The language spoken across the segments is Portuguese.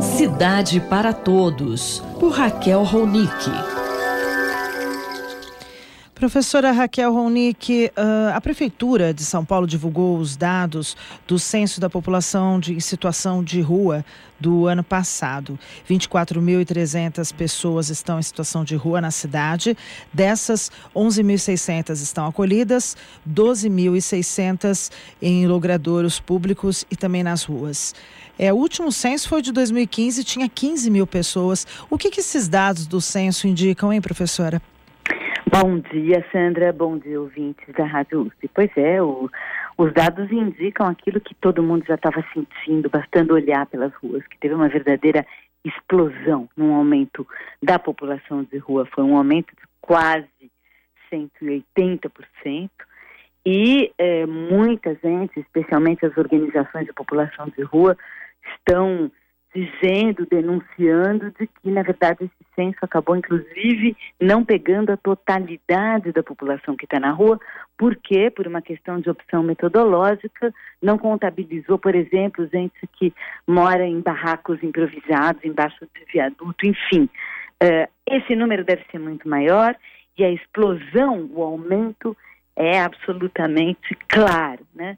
Cidade para Todos, por Raquel Ronick. Professora Raquel Ronick, a Prefeitura de São Paulo divulgou os dados do Censo da População em Situação de Rua do ano passado. 24.300 pessoas estão em situação de rua na cidade. Dessas, 11.600 estão acolhidas, 12.600 em logradouros públicos e também nas ruas. O último censo foi de 2015, tinha 15 mil pessoas. O que esses dados do censo indicam, hein, professora? Bom dia, Sandra. Bom dia, ouvintes da Rádio USP. Pois é, os dados indicam aquilo que todo mundo já estava sentindo, bastando olhar pelas ruas, que teve uma verdadeira explosão no aumento da população de rua. Foi um aumento de quase 180%. E muita gente, especialmente as organizações de população de rua, estão dizendo, denunciando de que, na verdade, esse censo acabou, inclusive, não pegando a totalidade da população que está na rua, porque, por uma questão de opção metodológica, não contabilizou, por exemplo, gente que mora em barracos improvisados, embaixo de viaduto, enfim. Esse número deve ser muito maior e a explosão, o aumento é absolutamente claro, né?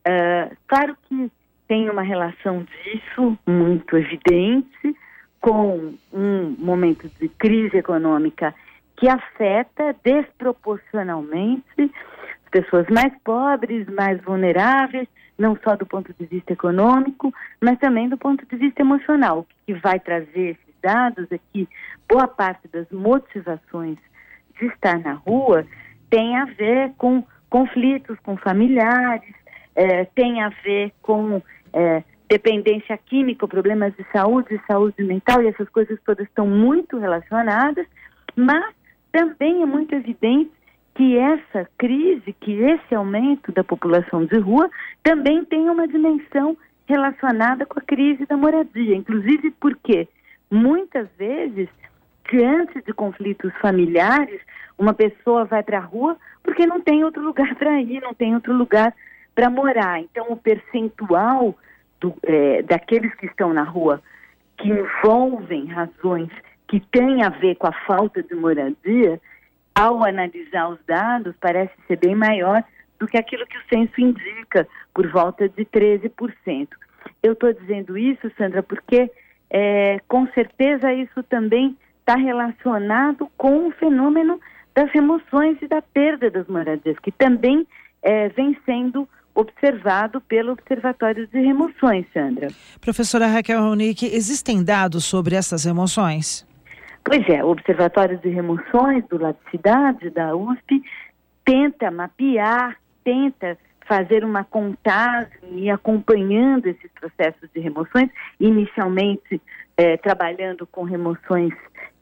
Claro que tem uma relação disso muito evidente com um momento de crise econômica que afeta desproporcionalmente as pessoas mais pobres, mais vulneráveis, não só do ponto de vista econômico, mas também do ponto de vista emocional. O que vai trazer esses dados é que boa parte das motivações de estar na rua tem a ver com conflitos com familiares, tem a ver com dependência química, problemas de saúde mental, e essas coisas todas estão muito relacionadas, mas também é muito evidente que essa crise, que esse aumento da população de rua também tem uma dimensão relacionada com a crise da moradia, inclusive porque muitas vezes, diante de conflitos familiares, uma pessoa vai para a rua porque não tem outro lugar para ir, não tem outro lugar para morar. Então, o percentual daqueles que estão na rua que envolvem razões que têm a ver com a falta de moradia, ao analisar os dados, parece ser bem maior do que aquilo que o censo indica, por volta de 13%. Eu estou dizendo isso, Sandra, porque com certeza isso também está relacionado com o fenômeno das remoções e da perda das moradias, que também vem sendo observado pelo Observatório de Remoções, Sandra. Professora Raquel Ronick, existem dados sobre essas remoções? Pois é, o Observatório de Remoções do Cidade, da USP, tenta mapear, tenta fazer uma contagem e acompanhando esses processos de remoções, inicialmente trabalhando com remoções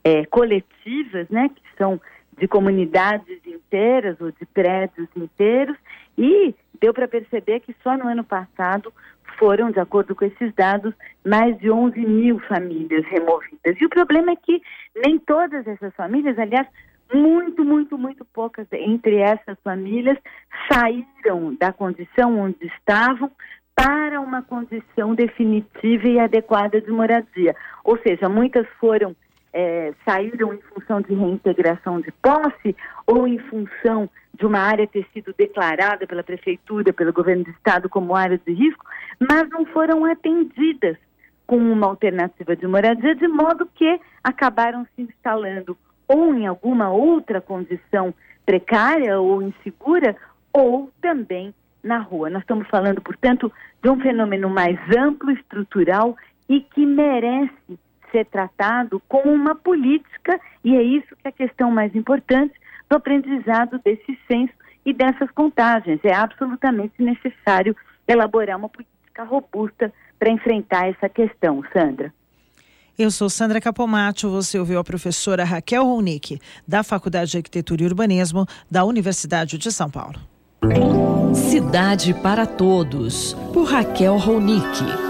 coletivas, né, que são de comunidades inteiras ou de prédios inteiros, e deu para perceber que só no ano passado foram, de acordo com esses dados, mais de 11 mil famílias removidas. E o problema é que nem todas essas famílias, aliás, muito poucas entre essas famílias saíram da condição onde estavam para uma condição definitiva e adequada de moradia. Ou seja, muitas saíram em função de reintegração de posse ou em função de uma área ter sido declarada pela prefeitura, pelo governo do estado como área de risco, mas não foram atendidas com uma alternativa de moradia, de modo que acabaram se instalando ou em alguma outra condição precária ou insegura, ou também na rua. Nós estamos falando, portanto, de um fenômeno mais amplo, estrutural e que merece ser tratado como uma política, e é isso que é a questão mais importante do aprendizado desse censo e dessas contagens. É absolutamente necessário elaborar uma política robusta para enfrentar essa questão, Sandra. Eu sou Sandra Capomatto, você ouviu a professora Raquel Ronick, da Faculdade de Arquitetura e Urbanismo da Universidade de São Paulo. Cidade para Todos, por Raquel Ronick.